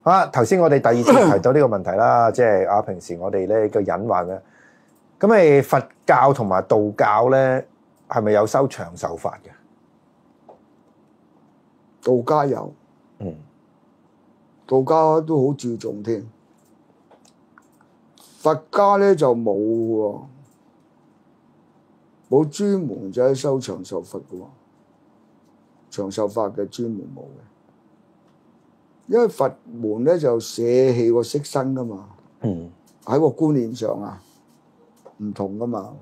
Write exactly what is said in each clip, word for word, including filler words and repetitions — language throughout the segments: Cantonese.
啊，頭先我哋第二次提到呢個問題啦，即係啊，平時我哋咧個隱患咧，咁誒佛教同埋道教咧，係咪有修長壽法嘅？ 道家有， 嗯， 道家都好注重添。佛家咧就冇喎，冇專門就係修長壽佛嘅喎，長壽法嘅專門冇嘅。因為佛門咧就捨棄個色身噶嘛， 嗯， 喺個觀念上啊唔同噶嘛。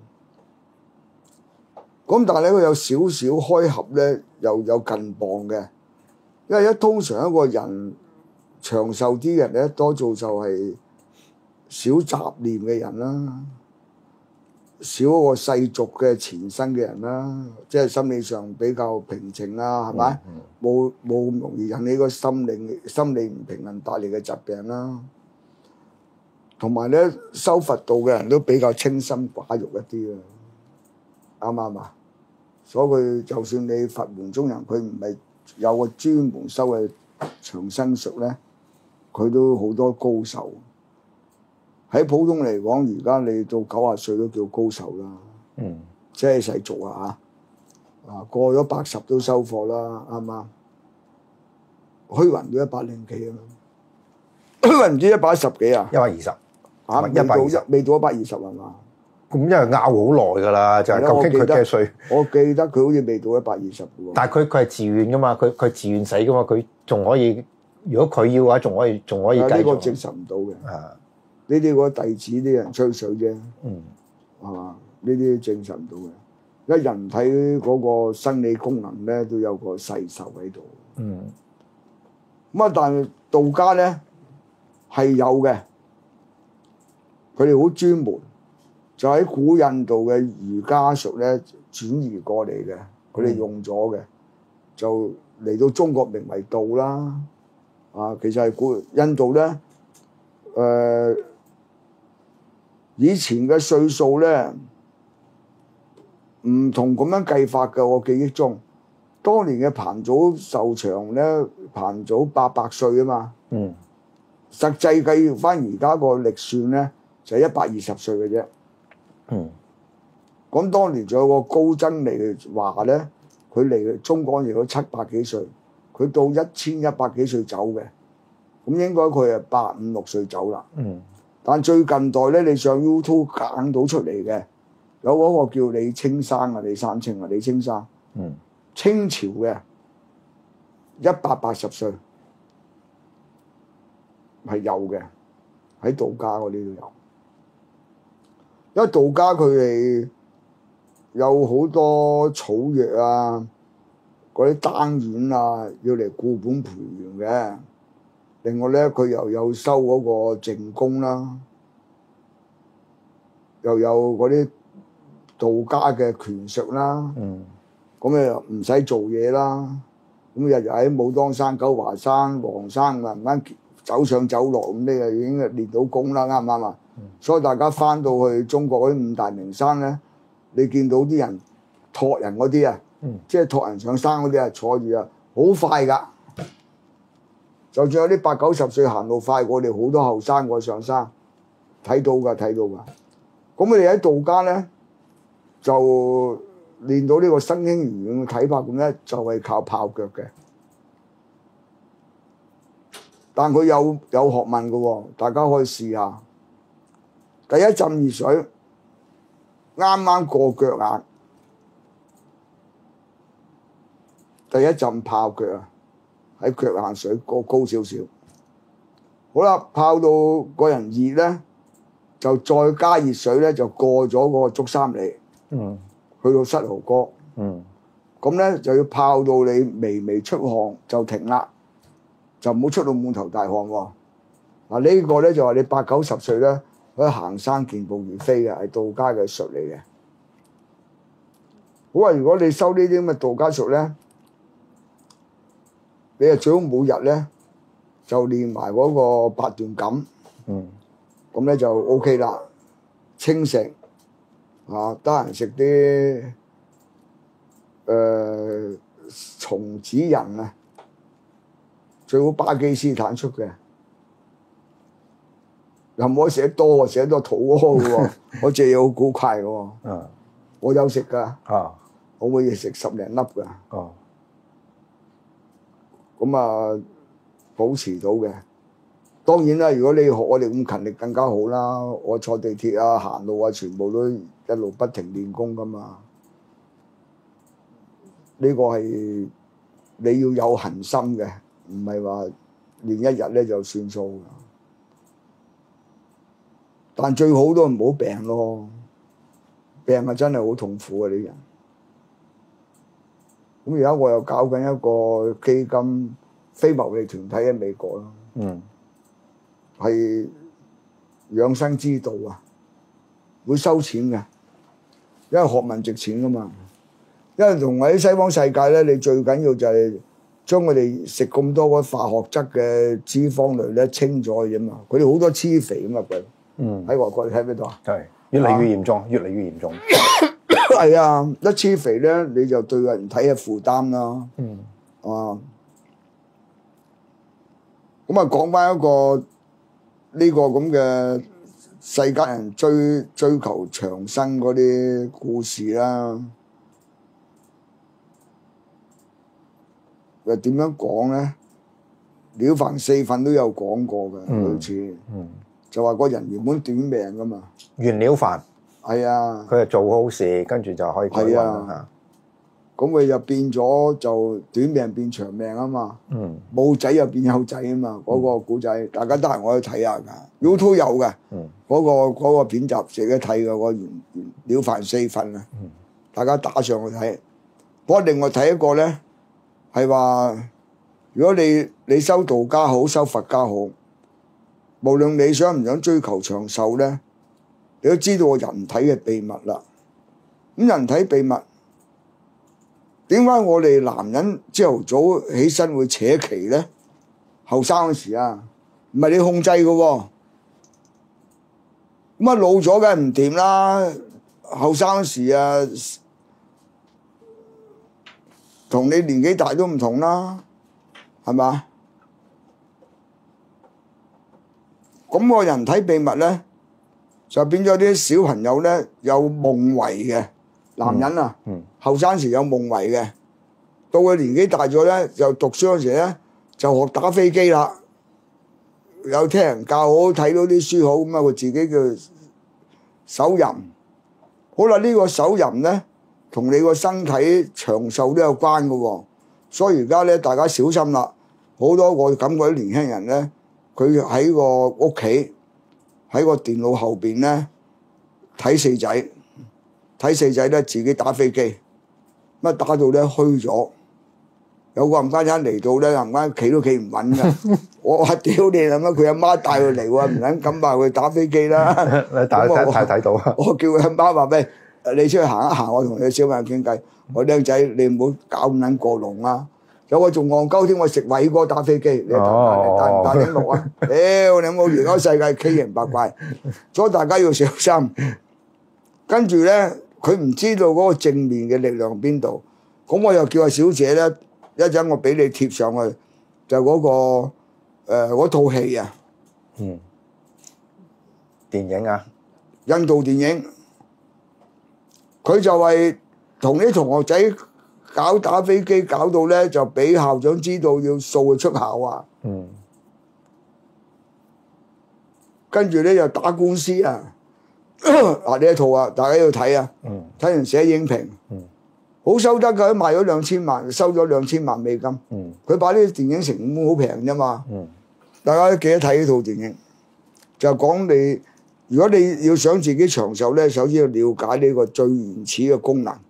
咁但係咧佢有少少開合咧，又有近磅嘅。因為一通常一個人長壽啲嘅人咧，多數就係少雜念嘅人啦，少一個世俗嘅纏身嘅人啦，即係心理上比較平靜啦，係咪？冇冇咁容易引起個心理心理唔平衡帶嚟嘅疾病啦。同埋咧，修佛道嘅人都比較清心寡欲一啲啊，啱唔啱啊？所以佢就算你佛門中人，佢唔係有個專門修嘅長生術咧，佢都好多高手。喺普通嚟講，而家你到九十歲都叫高手啦。 嗯， 即係世俗啊嚇，啊過咗八十都收貨啦，啱唔啱？虛雲都一百零幾啊，虛雲唔知一百一十幾啊？ 一百二十， 嚇， 一百二十， 未到一百二十係嘛？ 咁因為拗好耐㗎啦，就係究竟佢幾多歲？ 我記得佢好似未到一百二十嘅喎。 但係佢佢係自願㗎嘛，佢佢自願死㗎嘛，佢仲可以，如果佢要嘅話，仲可以仲可以繼續。 呢個證實唔到嘅。 啊， 呢啲嗰弟子啲人吹水啫。 嗯， 係嘛？呢啲證實唔到嘅。因為人體嗰個生理功能咧都有個細壽喺度。 嗯。 咁啊，但係道家咧係有嘅，佢哋好專門，就喺古印度嘅瑜伽術咧轉移過嚟嘅，佢哋用咗嘅，就嚟到中國名為道啦。啊，其實係古印度咧，誒、呃、以前嘅歲數咧唔同咁樣計法嘅，我記憶中。當年嘅彭祖壽長咧，彭祖八百歲啊嘛。嗯。實際計翻而家個歷算咧，就係一百二十歲嘅啫。嗯。咁當年仲有個高僧嚟話咧，佢嚟中國嚟到七百幾歲，佢到一千一百幾歲走嘅。咁應該佢係八五六歲走啦。嗯。但最近代咧，你上 YouTube 揀到出嚟嘅，有嗰個叫李青山啊，李山青啊，李青山。嗯。清朝嘅一百八十歲係有嘅，喺道家嗰啲都有。因為道家佢哋有好多草藥啊，嗰啲丹丸啊，要嚟固本培元嘅。另外咧，佢又有修嗰個靜功啦，又有嗰啲道家嘅拳術啦。嗯。咁你又唔使做嘢啦，咁日日喺武當山、九華山、黃山慢慢走上走落，咁你就已經練到功啦，啱唔啱啊？嗯、所以大家翻到去中國嗰啲五大名山咧，你見到啲人托人嗰啲啊，嗯、即係托人上山嗰啲啊，坐住啊，好快㗎。就算有啲八九十歲行路快過我哋好多後生過上山，睇到㗎，睇到㗎。咁佢哋喺道家咧就練到呢個身輕如燕嘅體魄咁咧，就係、是、靠泡腳嘅。但佢有有學問嘅喎，大家可以試下。第一浸熱水，啱啱過腳眼。第一浸泡腳啊，喺腳眼水過高少少。好啦，泡到個人熱咧，就再加熱水咧，就過咗嗰個足三里。嗯。去到膝頭哥，嗯，咁咧就要泡到你微微出汗就停啦，就唔好出到滿頭大汗喎。嗱呢個咧就話你八九十歲咧可以行山健步如飛嘅，係道家嘅術嚟嘅。好啊，如果你修呢啲咁嘅道家術咧，你係最好每日咧就練埋嗰個八段錦，嗯，咁咧就 O K 啦，清食。啊，得閒食啲誒松子仁啊，最好巴基斯坦出嘅又唔可以食得多喎，食得多肚屙嘅喎。我隻嘢好古怪嘅喎。 嗯。 我有食㗎， 啊。 我會食十零粒㗎。 哦。 咁啊，保持到嘅。當然啦，如果你學我哋咁勤力更加好啦。我坐地鐵啊、行路啊，全部都一路不停練功㗎嘛。呢個係你要有恆心嘅，唔係話練一日咧就算數㗎。但最好都唔好病咯，病啊真係好痛苦啊！啲人。咁而家我又搞緊一個基金，非牟利團體喺美國咯。 嗯。 係養生之道啊，會收錢嘅，因為學問值錢噶嘛。因為同喺西方世界咧，你最緊要就係將佢哋食咁多嗰化學質嘅脂肪類咧清咗嘅啫嘛。佢哋好多黐肥啊嘛佢。嗯。喺外國你睇唔睇到啊？ 係越嚟越嚴重，越嚟越嚴重。 係啊，一黐肥咧你就對個人體嘅負擔啦。嗯。啊。咁啊，講翻一個。呢個咁嘅世界人追追求長生嗰啲故事啦，又點樣講咧？了凡四訓都有講過嘅，嗯、好似，嗯、就話個人原本短命噶嘛。 袁了凡係啊， 佢係做好事，跟住就可以改運啦。 咁佢就變咗就短命變長命啊嘛，冇仔又變有仔啊嘛，嗰、嗯、個古仔大家得閒我去睇下㗎 ，YouTube 有嘅，嗰、嗯那個嗰、那個片集成日睇嘅個袁了凡四訓啊，嗯、大家打上去睇。不過另外睇一個咧，係話如果你你修道家好，修佛家好，無論你想唔想追求長壽咧，你都知道個人體嘅秘密啦。咁人體秘密。點解我哋男人朝頭早起身會扯旗咧？後生嗰時啊，唔係你控制嘅喎。咁啊老咗梗係唔掂啦。後生嗰時啊，同你年紀大都唔同啦，係嘛？咁個人體秘密咧，就變咗啲小朋友咧有夢遺嘅。男人啊，後生、嗯、時有夢遺嘅，到佢年紀大咗咧，就讀書嗰時咧就學打飛機啦，有聽人教好，睇到啲書好，咁啊佢自己叫手淫。好啦，呢、呢個手淫咧同你個身體長壽都有關嘅喎，所以而家咧大家小心啦。好多我感覺啲年輕人咧，佢喺個屋企喺個電腦後邊咧睇四仔。睇四仔咧，自己打飛機，乜打到咧虛咗，有個冚家鏟嚟到咧，冚家企都企唔穩㗎。我話屌你啦乜？佢阿媽帶佢嚟喎，唔撚敢話佢打飛機啦。 大家睇睇到啊！ 我叫佢阿媽話咩？你出去行一行，我同你小朋友傾偈。我僆仔，你唔好搞咁撚過龍啊！有個仲戇鳩添，我食偉哥打飛機，你打唔打頂落啊？屌你冇！而家世界畸形百怪，所以大家要小心。跟住咧。佢唔知道嗰個正面嘅力量邊度，咁我又叫阿小姐咧，一陣我俾你貼上去，就嗰、嗰個誒嗰套戲啊，嗯， 電影啊， 印度電影，佢就係同啲同學仔搞打飛機，搞到咧就俾校長知道要掃佢出校啊，嗯，跟住咧又打官司啊。嗱呢一套啊，大家要睇啊，睇完寫影評，好收得㗎，賣咗兩千萬，收咗兩千萬美金。佢把呢啲電影成本好平啫嘛，大家都記得睇呢套電影，就講你如果你要想自己長壽咧，首先要了解呢個最原始嘅功能。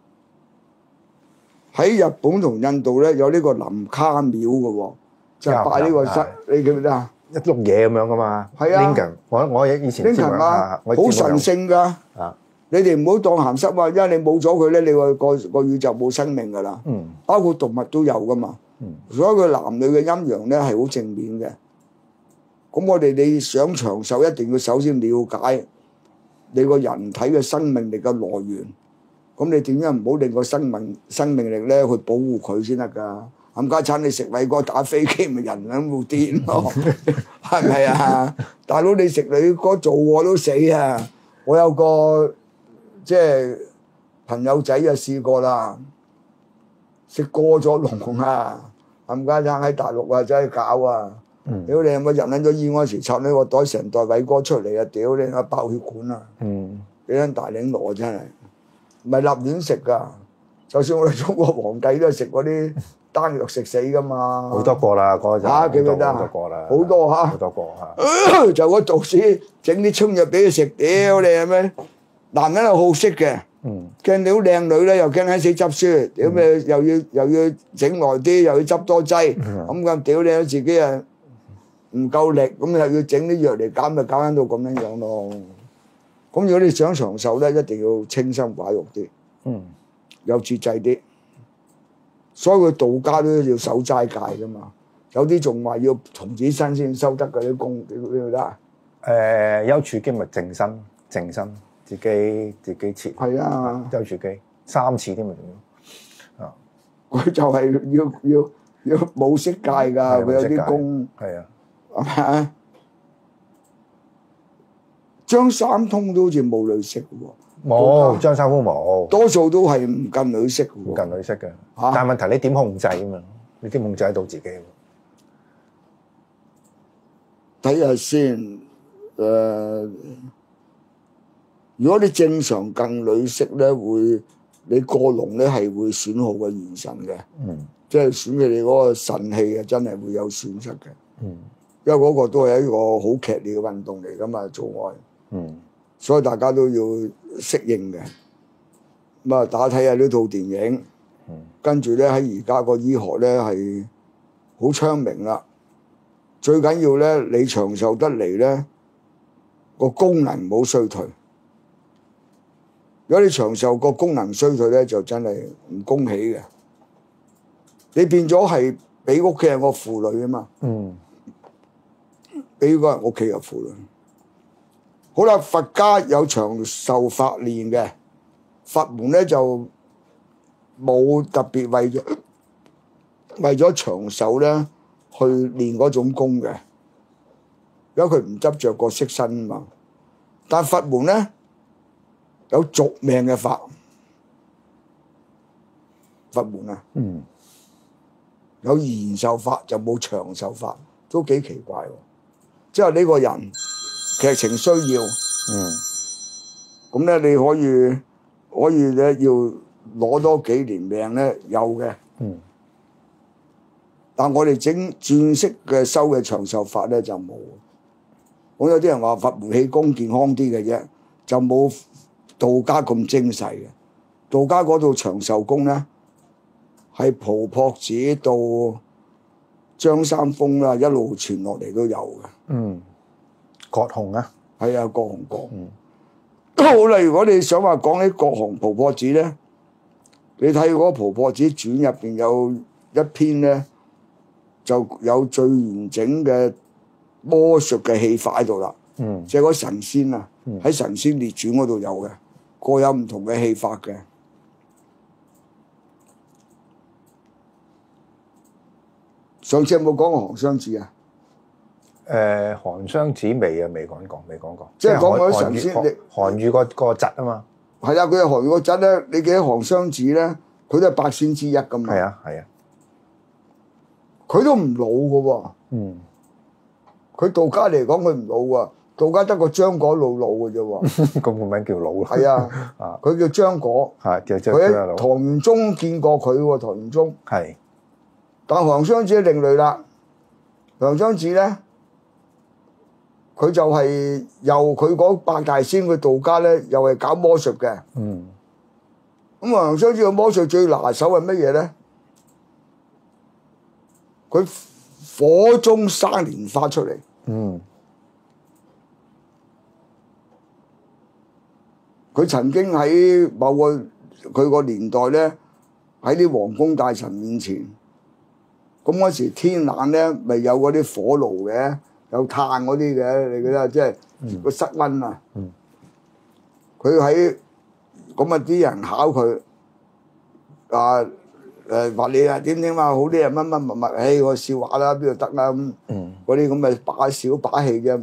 喺日本同印度咧有呢個林卡廟嘅喎，就拜呢個室，你記唔記得啊？ 一碌嘢咁樣噶嘛，係啊 Lincoln，我我以前 Lincoln 啊，好神聖噶。啊，你哋唔好當鹹濕啊，因為你冇咗佢咧，你個個個宇宙冇生命噶啦。嗯，包括動物都有噶嘛。嗯，所以佢男女嘅陰陽咧係好正面嘅。咁我哋你想長壽，一定要首先了解你個人體嘅生命力嘅來源。咁你點樣唔好令個生命生命力咧去保護佢先得㗎？冚家鏟你食偉哥打飛機咪人咁冇癲咯，係咪啊？ 大佬你食你嗰做我都死啊！我有個即係朋友仔就試過啦，食過咗龍啊！冚家鏟喺大陸啊，真係搞啊！屌你有冇入撚咗醫院嗰時插呢個袋成袋偉哥出嚟啊！屌你啊爆血管啊！ 嗯， 俾人大領羅真係，唔係立亂食噶。就算我哋中國皇帝都係食嗰啲丹藥食死噶嘛。 好多個啦，嗰陣嚇記唔記得好多個啦， 好多嚇， 好多個嚇。 就嗰道士整啲春藥俾佢食，屌你係咪？男人係好色嘅， 嗯， 驚到靚女咧又驚喺死執輸，屌你又要又要整耐啲，又要執多劑，咁咁屌你自己啊唔夠力，咁又要整啲藥嚟減，咪搞緊到咁樣樣咯。咁如果你想長壽咧，一定要清心寡欲啲， 嗯， 有節制啲。所以佢道家都要守齋戒噶嘛，有啲仲話要童子身先收得嗰啲功，你你得啊？ 誒丘處機咪靜身，靜身自己自己切。 係啊， 丘處機三次添咪仲要啊！ 佢就係要要要冇色戒㗎，佢有啲功係啊， 係咪啊？張三通都好似冇女色嘅喎， 冇張三豐冇， 多數都係唔近女色嘅唔喎。 近女色嘅。 嚇但係問題你點控制啊嘛？你點控制得到自己喎？ 睇下先，誒、如果你正常近女色咧，會你過龍咧係會損耗個元神嘅， 嗯即係損佢哋嗰個腎氣啊，真係會有損失嘅。 嗯因為嗰個都係一個好劇烈嘅運動嚟噶嘛，做愛， 嗯所以大家都要適應嘅。咁啊，大家睇下呢套電影， 嗯跟住咧喺而家個醫學咧係好昌明啦。最緊要咧，你長壽得嚟咧，個功能唔好衰退。如果你長壽個功能衰退咧，就真係唔恭喜嘅。你變咗係俾屋企人個負累啊嘛。 嗯俾嗰人屋企有負累。好啦，佛家有長壽法練嘅，佛門咧就冇特別為咗為咗長壽咧去練嗰種功嘅，因為佢唔執着個色身啊嘛。但佛門咧有續命嘅法，佛門啊嗯有延壽法就冇長壽法，都幾奇怪喎。即係呢個人劇情需要， 嗯咁咧你可以可以咧要攞多幾年命咧有嘅， 嗯但我哋整轉式嘅修嘅長壽法咧就冇。咁有啲人話佛門氣功健康啲嘅啫，就冇道家咁精細嘅。道家嗰套長壽功咧係蒲朴子到張三豐啦，一路傳落嚟都有嘅。 嗯，葛洪啊， 係啊，葛洪講。 嗯好啦，如果你想話講起葛洪蒲朴子咧，你睇嗰個蒲朴子傳入邊有一篇咧，就有最完整嘅魔術嘅戲法喺度啦。 嗯即係嗰神仙啊， 嗯喺神仙列傳嗰度有嘅，各有唔同嘅戲法嘅。上次有冇講過韓湘子啊？ 誒韓湘子未啊，未講過，未講過。 即係講嗰啲韓神仙韓韓愈個個侄啊嘛。 係啊，佢係韓愈個侄咧，你記得韓湘子咧，佢都係八仙之一噶嘛。 係啊係啊。 佢都唔老嘅喎。 嗯。 佢道家嚟講，佢唔老啊。道家得個張果老老嘅啫喎。 咁個名叫老啦。 係啊。 啊。 佢叫張果。 係就就佢佢係老。 喺唐玄宗見過佢喎，唐玄宗。 係。 但韓湘子另類啦。韓湘子咧，佢就係由佢嗰八大仙，佢道家咧又係搞魔術嘅。 嗯。 咁啊，韓湘子嘅魔術最拿手係乜嘢咧？佢火中生蓮花出嚟。 嗯。 佢曾經喺某個佢個年代咧，喺啲皇宮大臣面前，咁嗰時天冷咧，咪有嗰啲火爐嘅，有炭嗰啲嘅，你記得即係個室溫啊。佢喺咁啊，啲人考佢啊誒話你啊點點啊好啲啊乜乜乜乜，誒我笑話啦，邊度得啦咁，嗰啲咁嘅把小把戲嘅。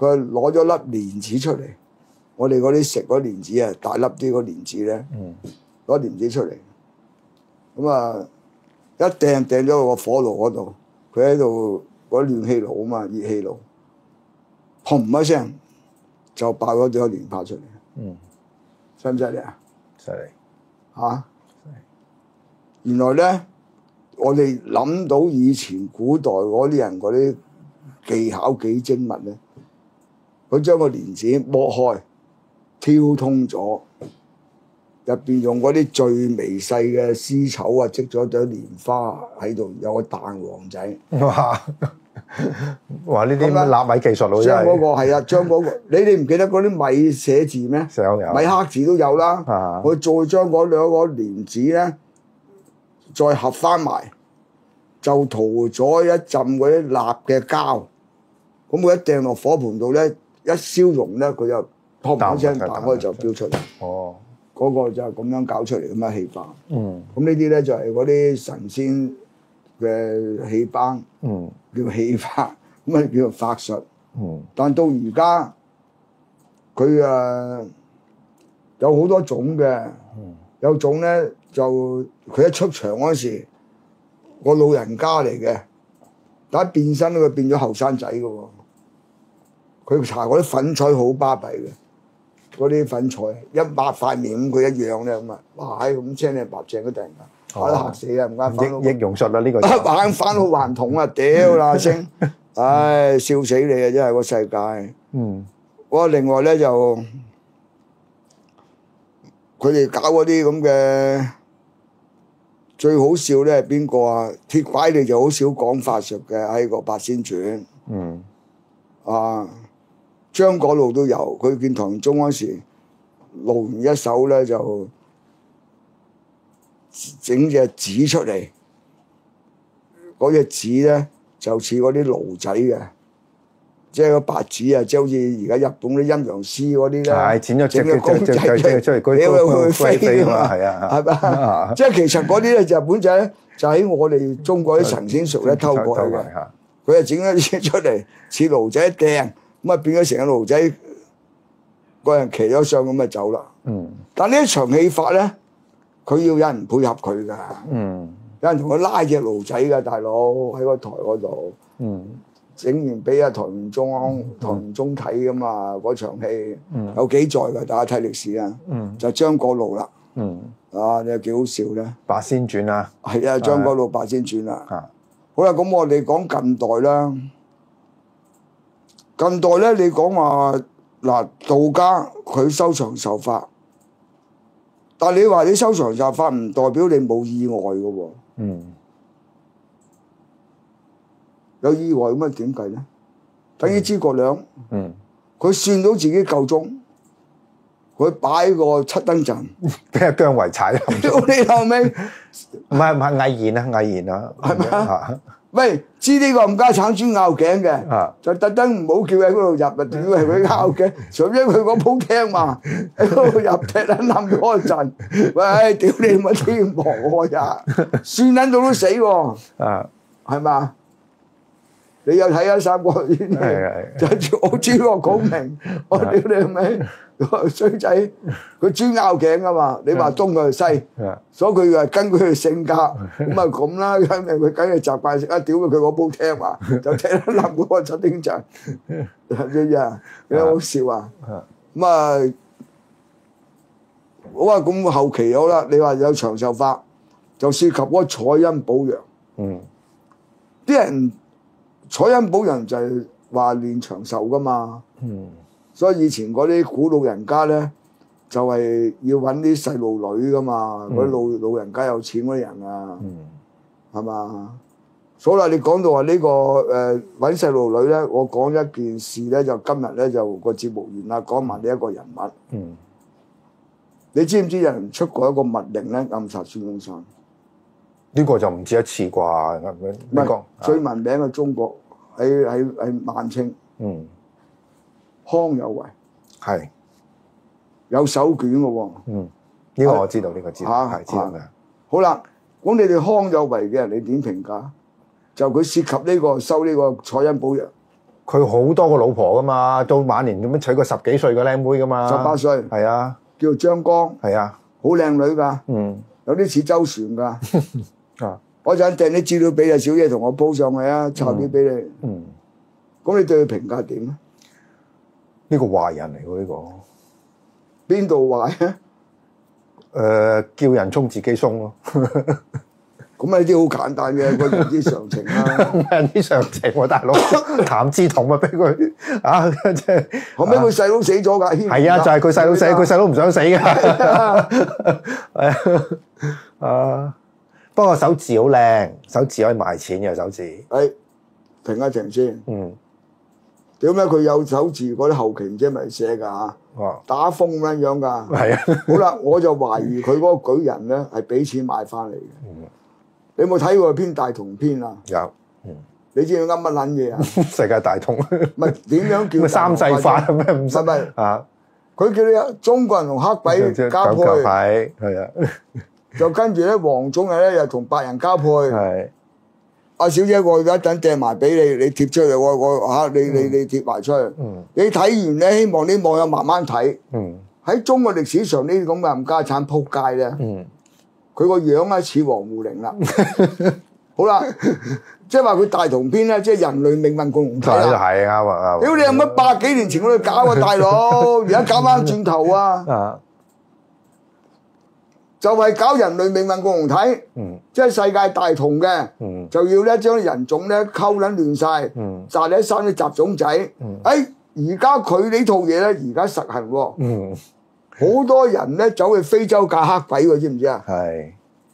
佢攞咗粒蓮子出嚟，我哋嗰啲食嗰蓮子啊，大粒啲嗰蓮子咧，攞蓮子出嚟，咁啊一掟掟咗落個火爐嗰度，佢喺度嗰暖氣爐啊嘛，熱氣爐，砰一聲就爆咗咗蓮花出嚟。 嗯， 犀唔犀利啊？ 犀利嚇！原來咧，我哋諗到以前古代嗰啲人嗰啲技巧幾精密咧，佢將個蓮子剝開，挑通咗，入邊用嗰啲最微細嘅絲綢啊，織咗朵蓮花喺度，有個蛋黃仔。 哇！哇！呢啲納米技術咯，真係。 將嗰個係啊，將嗰個你哋唔記得嗰啲米寫字咩？ 有米刻字都有啦。 啊、 我再將嗰兩個蓮子咧，再合翻埋，就塗咗一浸嗰啲蠟嘅膠。咁佢一掟落火盆度咧，一燒溶咧，佢就砰一聲彈開就飆出嚟。 哦， 嗰個就係咁樣搞出嚟咁嘅氣化。 嗯。 咁呢啲咧就係嗰啲神仙嘅氣班。 嗯。 叫氣法，咁啊叫做法術。 嗯。 但到而家佢誒有好多種嘅， 嗯、有種咧就佢一出場嗰時，個老人家嚟嘅，但一變身佢變咗後生仔嘅喎。佢搽嗰啲粉彩好巴閉嘅，嗰啲粉彩一抹塊面咁佢一樣咧咁啊，哇！咁青靚白淨都突然間。我都嚇死啊！唔啱翻， 易容術啦呢個， 玩翻到還童啊！屌啦聲，唉笑死你啊！真係個世界。嗯。我另外咧就佢哋搞嗰啲咁嘅最好笑咧係邊個啊？鐵拐你就好少講法術嘅喺個八仙傳。嗯。啊，張果路都有，佢見唐玄宗嗰時露完一手咧就。整隻紙出嚟，嗰隻紙咧就似嗰啲驢仔嘅，即係個白紙啊，即係好似而家日本啲陰陽師嗰啲咧，係剪咗隻隻隻隻出嚟，佢佢飛啊嘛，係啊，係嘛，即係其實嗰啲咧就日本仔咧就喺我哋中國啲神仙術咧偷過去嘅，佢係整咗啲出嚟似驢仔掟，咁啊變咗成個驢仔，個人騎咗上咁就走啦。嗯，但呢一場戲法咧。佢要有人配合佢噶，嗯，有人同佢拉隻驢仔噶，大佬喺個台嗰度，嗯，整完俾阿唐玄宗、嗯、唐玄宗睇噶嘛，嗰場戲，嗯，有幾載噶，大家睇歷史啊，嗯，就張果路啦，嗯，啊，你又幾好笑咧？八仙傳啊，係啊，張果路八仙傳啦，啊，好啦，咁我哋講近代啦，近代咧，你講話嗱，道家佢修長壽法。但係你話你修長壽法唔代表你冇意外嘅喎，嗯，有意外咁啊點計咧？等於諸葛亮，嗯，佢算到自己夠鐘，佢擺個七燈陣，俾阿姜維踩，屌你後尾，唔係唔係魏延啊魏延啊，係咪啊？喂，知呢個冚家鏟豬拗頸嘅，啊、就特登唔好叫喺嗰度入啊！屌係佢拗頸，除非佢嗰鋪聽嘛，喺嗰度入踢撚冧嗰陣，喂，屌你乜天王我呀，算撚到都死喎，啊，係嘛？你有睇啊《三國演義》？就我知我講明，我屌你咪衰仔，佢專拗頸啊嘛！你話東佢係西，所以佢話根據佢性格，咁啊咁啦，因為佢梗係習慣食啊，屌佢嗰煲聽話，就聽得冧嗰個七丁陣，知唔知啊？幾好笑啊！咁啊，好啊，咁後期好啦，你話有長壽法，就涉及嗰個採陰補陽，嗯，啲人。採陰補陽就係話練長壽噶嘛，嗯、所以以前嗰啲古老人家咧，就係、是、要揾啲細路女噶嘛，嗰啲、嗯、老老人家有錢嗰啲人啊，係嘛、嗯？所以啦，你講到話、這個呃、呢個誒揾細路女咧，我講一件事咧，就今日咧就個節目完啦，講埋呢一個人物。嗯、你知唔知有人出過一個密令咧暗殺孫中山？呢個就唔止一次啩？唔係最聞名嘅中國。喺喺喺晚清，嗯，康有為係有手卷嘅喎，嗯，呢個我知道，呢個知道，係知道嘅。好啦，咁你哋康有為嘅人，你點評價？就佢涉及呢個收呢個採陰補陽， 佢好多個老婆噶嘛，到晚年咁樣娶個十幾歲嘅靚妹噶嘛， 十八歲， 係啊， 叫張江， 係啊， 好靚女㗎， 嗯有啲似周旋㗎。 啊， 我陣掟啲資料俾阿小姐同我鋪上去啊，抄啲俾你。 嗯， 咁你對佢評價點啊？ 呢個壞人嚟喎呢個， 邊度壞啊？ 誒叫人衝自己鬆咯， 咁啊呢啲好簡單嘅個人之常情啦。 人之常情喎，大佬譚志同咪俾佢啊，即係後尾佢細佬死咗㗎， 係啊，就係佢細佬死，佢細佬唔想死㗎，係啊，啊，不過手字好靚，手字可以賣錢嘅手字， 誒停一停先。 嗯， 點解佢有手字嗰啲後期唔知係咪寫㗎嚇？ 哇， 打風咁樣樣㗎。 係啊， 好啦，我就懷疑佢嗰個舉人咧係俾錢買翻嚟嘅。你有冇睇過篇大同篇啊？ 有，嗯， 你知唔知噏乜撚嘢啊？ 世界大同， 唔係點樣叫咩三世法咩五世唔係啊？ 佢叫你中國人同黑鬼交配， 係係啊， 就跟住咧黃種人咧又同白人交配。 係阿小姐，我而家等掟埋俾你，你貼出嚟，我我嚇你你你貼埋出去。 嗯你睇完咧，希望啲網友慢慢睇。 嗯喺中國歷史上呢啲咁嘅冚家產撲街咧， 嗯， 佢個樣咧似王滬寧啦。好啦，即係話佢大同篇咧，即係人類命運共同體係啦。 係啱啊啱。 屌你有乜百幾年前嗰度搞啊，大佬，而家搞翻轉頭啊！ 啊， 就係搞人類命運共同體， 嗯即係世界大同嘅， 嗯就要咧將人種咧溝撚亂晒， 嗯摘你一生啲雜種仔。誒，而家佢呢套嘢咧，而家實行喎， 嗯， 好多人咧走去非洲嫁黑鬼喎，知唔知啊？ 係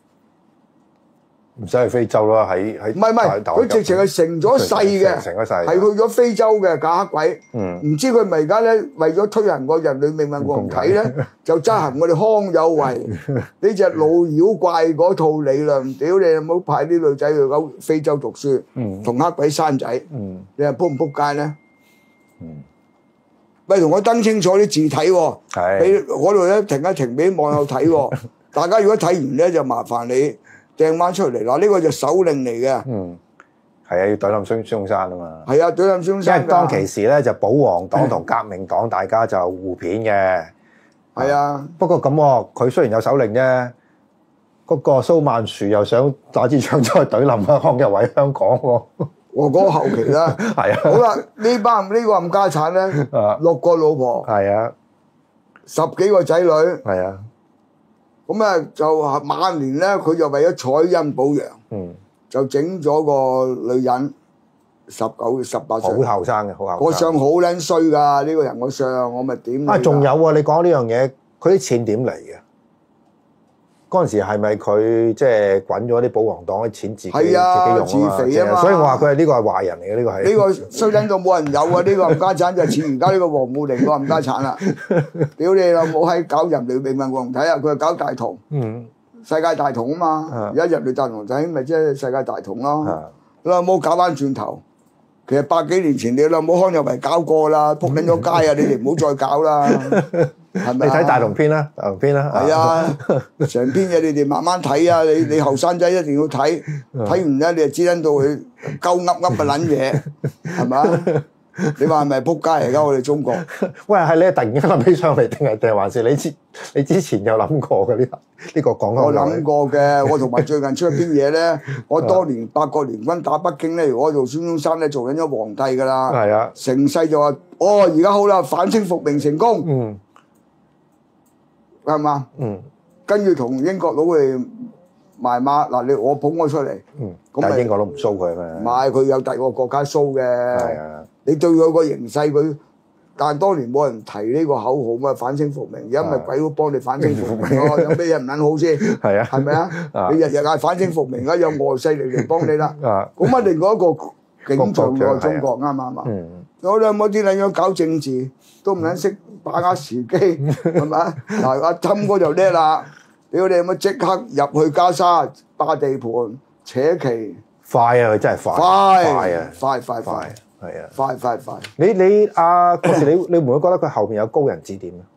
唔使去非洲啦，喺喺唔係唔係，佢直情係成咗世嘅， 成咗世， 係去咗非洲嘅嫁黑鬼。 嗯唔知佢咪而家咧為咗推行個人類命運共同體咧，就執行我哋康有為呢隻老妖怪嗰套理論。屌你，唔好派啲女仔去嗰非洲讀書， 嗯同黑鬼生仔， 嗯你話撲唔撲街咧？ 嗯， 喂，同我登清楚啲字體喎， 係俾嗰度咧停一停俾網友睇喎。大家如果睇完咧，就麻煩你掟翻出嚟嗱，呢個就手令嚟嘅。 嗯係啊，要對冧孫孫中山啊嘛。 係啊，對冧孫中因山㗎。 為當其時咧就保皇黨同革命黨大家就互片嘅。 係啊， 不過咁喎，佢雖然有手令啫，嗰個蘇曼殊又想打支槍出去懟冧啊康有為香港喎。 我講後期啦。 係啊， 好啦，呢班呢個冚家產咧， 啊六個老婆， 係啊， 十幾個仔女， 係啊， 咁啊就晚年咧，佢就為咗採陰補陽， 嗯， 就整咗個女人十九十八歲， 好後生嘅，好後個生。 相好撚衰㗎，呢個人個相，我咪點你啊， 㗎仲有喎！你講呢樣嘢，佢啲錢點嚟嘅？嗰陣時係咪佢即係滾咗啲保皇黨啲錢自己係啊自己用啊嘛？ 自肥啊嘛所以我話佢係呢個係壞人嚟嘅，呢個係呢個衰撚到冇人有啊！呢個冚家產就似而家呢個黃滬寧個冚家產啦。屌你老母閪搞人類命運共同體啊！佢係搞大同。 嗯世界大同啊嘛， 啊而家人類大同體咪即係世界大同咯。 啊你老母搞翻轉頭，其實百幾年前你老母康有為搞過啦，撲緊咗街啊！你哋唔好再搞啦，係咪你睇大同篇啦，大同篇啦。 係啊，成篇嘢你哋慢慢睇啊！你你後生仔一定要睇，睇完咧你就知得到佢鳩噏噏嘅撚嘢，係咪？你話係咪撲街嚟㗎？我哋中國喂，係你突然間諗起上嚟，定係定係還是你之你之前有諗過嘅呢？呢個講我開諗過嘅，我同埋最近出咗篇嘢咧，我當年八國聯軍打北京咧，如果我做孫中山咧，做緊咗皇帝㗎啦。 係啊， 成世就話：哦，而家好啦，反清復明成功， 嗯係嘛？ 嗯跟住同英國佬嚟賣馬嗱，你我捧我出嚟， 嗯， 咁咪但係英國都唔蘇佢啊唔嘛。 係佢有第二個國家蘇嘅。 係啊， 你對佢個形勢佢，但係當年冇人提呢個口號嘛，反清復明，而家咪鬼佬幫你反清復明咯，有咩嘢唔撚好先？ 係啊， 係咪啊？你日日嗌反清復明，而家有外勢力嚟幫你啦。 啊， 咁啊，另外一個景象喎，中國啱唔啱啊？ 嗯我哋有冇啲撚樣搞政治都唔撚識把握時機，係咪啊？嗱，阿侵哥就叻啦，屌你有冇即刻入去加沙霸地盤扯旗， 快啊！佢真係快， 快快啊， 快快快快係啊！ 快快快！ 你你阿嗰時你你會唔會覺得佢後邊有高人指點啊？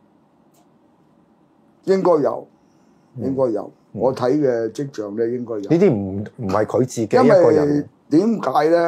應該有，應該有，我睇嘅跡象咧應該有。 呢啲唔唔係佢自己一因個人為，點解咧？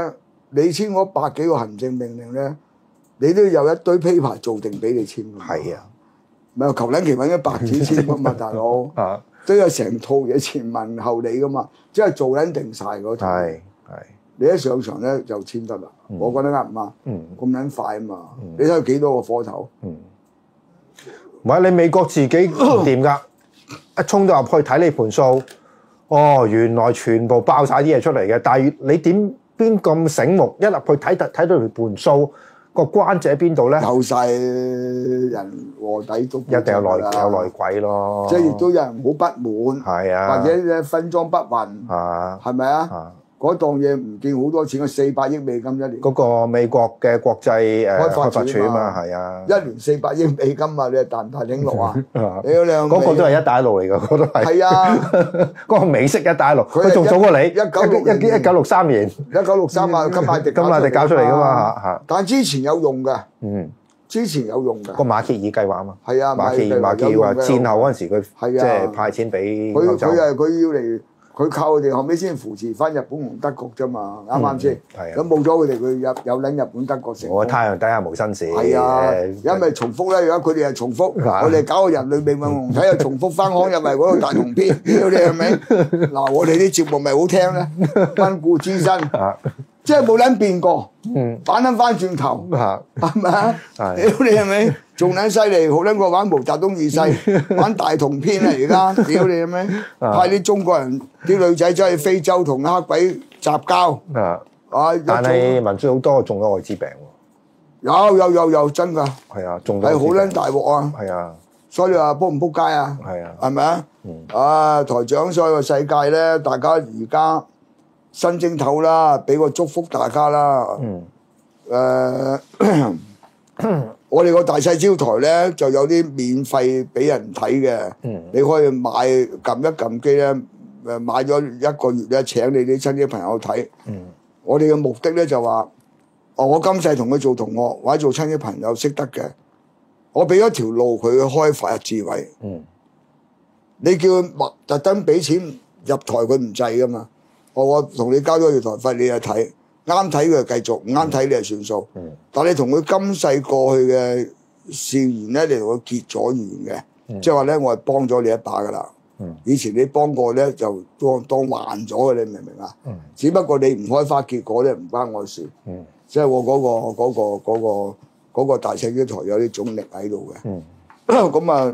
你簽嗰百幾個行政命令咧，你都有一堆 paper 做定俾你簽㗎嘛。 係啊， 咪求撚其揾一白紙簽㗎嘛，大佬。 啊， 都有成套嘢前文後理㗎嘛，即係做撚定晒嗰套。 係係。 你一上場咧就簽得啦， 嗯我覺得啱唔啱？ 嗯， 咁撚快啊嘛， 嗯你睇佢幾多個火頭？ 嗯，唔係你美國自己唔掂㗎，一衝到入去睇你盤數，哦，原來全部爆晒啲嘢出嚟嘅，但係你點邊咁醒目？一入去睇睇睇到條盤數個關者喺邊度咧？ 有晒人卧底都一定有內有內鬼咯， 即係亦都有人好不滿， 係啊， 或者咧分贓不勻， 啊， 係咪啊？ 啊， 嗰檔嘢唔見好多錢，四百億美金一年， 嗰個美國嘅國際誒開發開發署啊嘛， 署啊嘛係啊， 一年四百億美金啊！你係大唔大領落啊？ 啊屌你老味嗰個都係一帶一路嚟㗎，嗰個都係。 係啊！ 嗰個美式一帶一路， 佢係佢仲早過你， 一九六零一一九六三年， 一九六三啊，金馬迪金馬迪搞出嚟㗎嘛嚇嚇。 但係之前有用㗎， 嗯， 之前有用㗎。 個馬歇爾計劃啊嘛， 係啊， 馬歇爾馬歇爾話戰後嗰陣時佢係即係啊， 派錢俾佢歐洲， 佢係佢要嚟，佢靠佢哋後尾先扶持翻日本同德國啫嘛，啱唔啱先？ 係啊咁冇咗佢哋，佢有有撚日本德國成功。 我太陽底下無新事。 係啊，因為重複咧，而家佢哋係重複， 啊我哋搞個人類命運紅體又重複翻康入嚟嗰個大同篇，屌你係咪？嗱，我哋啲節目咪好聽咧，溫故知新， 啊， 即係冇撚變過， 嗯反撚翻轉頭， 嚇係咪啊？ 係屌你係咪？仲撚犀利，好撚過玩毛澤東二世，玩大同篇啊！而家屌你係咪？ 啊派啲中國人啲女仔走去非洲同黑鬼雜交， 啊！ 啊！一但早係民主好多中咗愛滋病喎， 有有有有真㗎， 係啊，中咗係好撚愛滋病大鑊啊！ 係啊， 所以你話撲唔撲街啊？ 係啊， 係咪啊？ 嗯啊，台長，所以個世界咧，大家而家新正頭啦，俾個祝福大家啦。 嗯誒、我哋個大細招台咧就有啲免費俾人睇嘅， 嗯你可以買撳一撳機咧，誒買咗一個月咧請你啲親戚朋友睇。 嗯我哋嘅目的咧就話，哦，我今世同佢做同學或者做親戚朋友識得嘅，我俾咗條路佢去開發智慧。 嗯你叫佢默特登俾錢入台，佢唔制噶嘛。我我同你交咗條台費，你就睇，啱睇佢就繼續，唔啱睇你就算數。 嗯但你同佢今世過去嘅事緣咧，你同佢結咗緣嘅， 嗯即係話咧，我係幫咗你一把噶啦。 嗯以前你幫過咧，就當當還咗嘅，你明唔明啊？ 嗯只不過你唔開花結果咧，唔關我事。 嗯即係我嗰、個嗰、個嗰、個嗰、個大細機台有啲總力喺度嘅。 嗯咁啊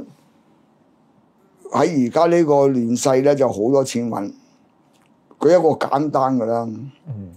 喺而家呢個亂世咧，就好多錢揾。佢一個簡單嘅啦， 嗯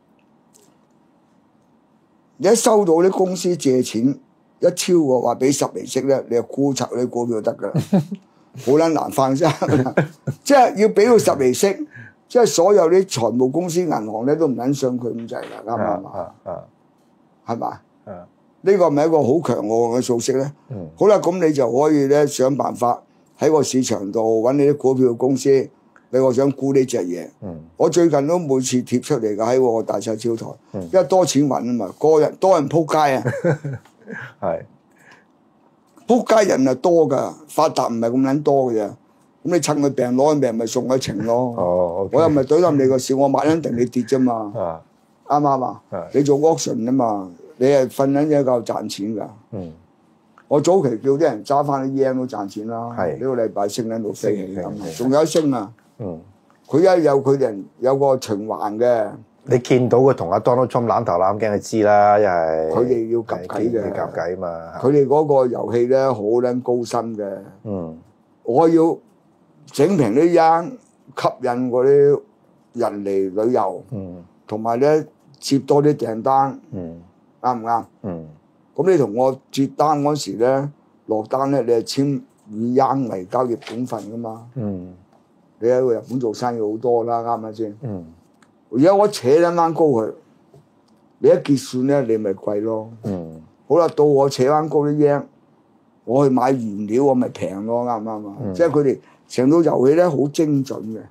你一收到啲公司借錢，一超過話俾十厘息咧，你就沽拆啲股票就得噶啦，好撚難翻身。即係要俾到十厘息，即係所有啲財務公司銀行咧都唔撚信佢咁滯啦，啱唔啱啊？ 啊啊係嘛？ 啊呢個係咪一個好強悍嘅數息咧？ 嗯好啦，咁你就可以咧想辦法喺個市場度揾你啲股票公司，你我想沽呢隻嘢。 嗯我最近都每次貼出嚟㗎喺我大細招台， 嗯因為多錢揾啊嘛，個人多人撲街啊， 係撲街人啊多㗎，發達唔係咁撚多嘅啫。咁你趁佢病攞佢命，咪送佢情咯。 哦，OK， 我又唔係懟冧你個事，我買撚定你跌啫嘛， 啊啱唔啱啊係？ 你做 auction 啊嘛，你係瞓撚一覺賺錢㗎。 嗯我早期叫啲人揸翻啲 yen 都賺錢啦， 係呢個禮拜升撚到飛起升咁， 升仲有一升啊！ 嗯， 佢一有佢哋有個循環嘅， 你見到佢同阿 Donald Trump 攬頭攬頸，就知啦，一係佢哋要夾計嘅要夾計嘛。 佢哋嗰個遊戲咧好撚高深嘅。 嗯我要整平啲 yen，吸引嗰啲人嚟旅遊， 嗯同埋咧接多啲訂單， 嗯啱唔啱？ 嗯咁你同我接單嗰時咧，落單咧，你係簽以 yen 為交易本份噶嘛？ 嗯你喺日本做生意好多啦，啱唔啱先？ 嗯而家我扯撚翻高佢，你一結算咧，你咪貴咯。 嗯好啦，到我扯翻高啲 yen，我去買原料，我咪平咯，啱唔啱啊？ 嗯即係佢哋成套遊戲咧好精準嘅，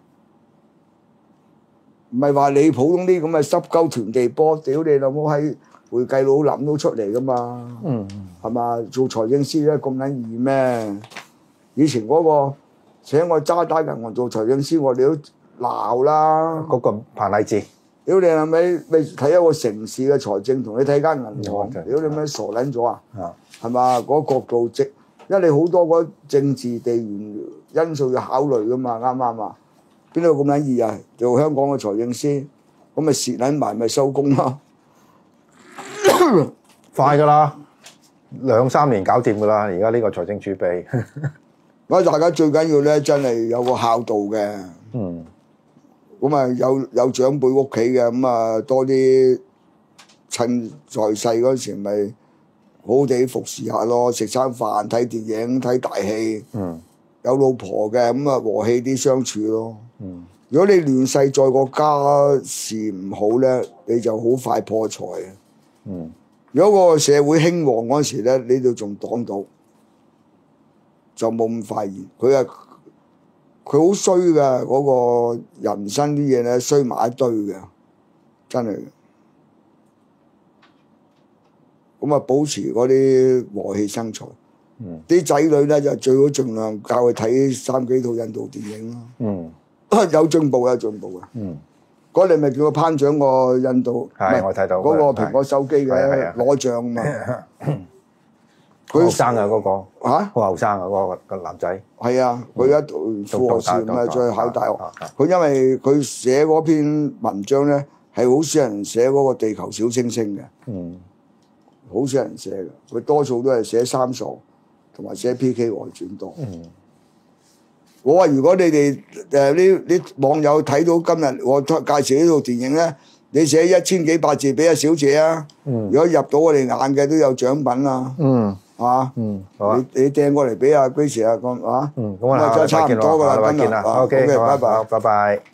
唔係話你普通啲咁嘅濕鳩團地波，屌你老母喺會計佬諗到出嚟噶嘛？ 嗯係嘛？做財政司咧咁撚易咩？以前嗰、個請我渣打銀行做財政司，我哋都鬧啦。 嗰個彭勵治屌你係咪咪睇一個城市嘅財政，同你睇間銀行，屌你咪傻撚咗啊？係嘛？嗰個角度即，因為你好多嗰政治地緣因素要考慮噶嘛，啱唔啱啊？邊度咁撚易啊？做香港嘅財政司，咁咪蝕撚埋咪收工咯。 快㗎啦，兩三年搞掂㗎啦。而家呢個財政儲備， 咁大家最緊要咧，真係有個孝道嘅。 嗯。 咁啊，有有長輩屋企嘅，咁啊多啲趁在世嗰時，咪好好地服侍下咯，食餐飯、睇電影、睇大戲。 嗯。 有老婆嘅，咁啊和氣啲相處咯。 嗯。 如果你亂世在個家事唔好咧，你就好快破財啊。 嗯。 如果個社會興旺嗰時咧，你都仲擋到，就冇咁快熱。佢啊〜佢好衰㗎，嗰、那個人生啲嘢咧衰埋一堆嘅，真係。咁啊，保持嗰啲和氣生財。嗯。啲仔女咧就最好盡量教佢睇三幾套印度電影咯。嗯。有進步有進步嘅。嗯。嗰你咪叫佢頒獎個印度， 係我睇到嗰個蘋果手機嘅攞獎嘛。 佢後生啊嗰個嚇， 好後生啊嗰個個男仔。 係啊，佢一讀副學士咪再考大學。佢因為佢寫嗰篇文章咧，係好少人寫嗰個地球小星星嘅。嗯，好少人寫嘅，佢多數都係寫三傻同埋寫 P K 外傳多。嗯，我話如果你哋誒啲啲網友睇到今日我介紹呢套電影咧，你寫一千幾百字俾阿小姐啊。嗯，如果入到我哋眼嘅都有獎品啊。嗯。啊，嗯，好啊，你你掟過嚟俾阿 Grace 啊，咁啊，嗯，咁我哋差唔多噶啦，今日， 見啦，OK，拜拜，拜拜。